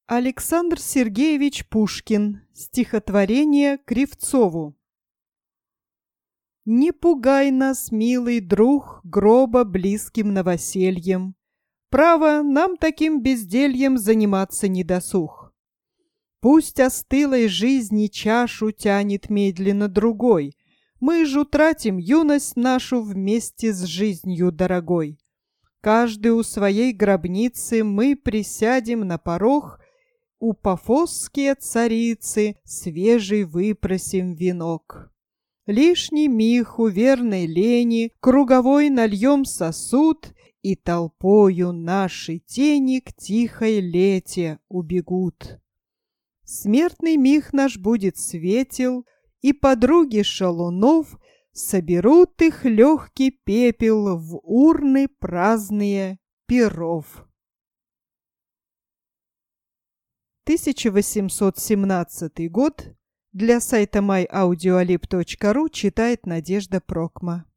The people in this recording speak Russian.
Александр Сергеевич Пушкин. Стихотворение Кривцову. Не пугай нас, милый друг, гроба близким новосельем. Право, нам таким бездельем заниматься не досуг. Пусть остылой жизни чашу тянет медленно другой. Мы ж утратим юность нашу вместе с жизнью дорогой. Каждый у своей гробницы мы присядем на порог, у пафосские царицы свежий выпросим венок. Лишний миг у верной лени круговой нальем сосуд, и толпою наши тени к тихой лете убегут. Смертный миг наш будет светел, и подруги шалунов соберут их легкий пепел в урны праздные перов. 1817 год. Для сайта myaudioalib.ru читает Надежда Прокма.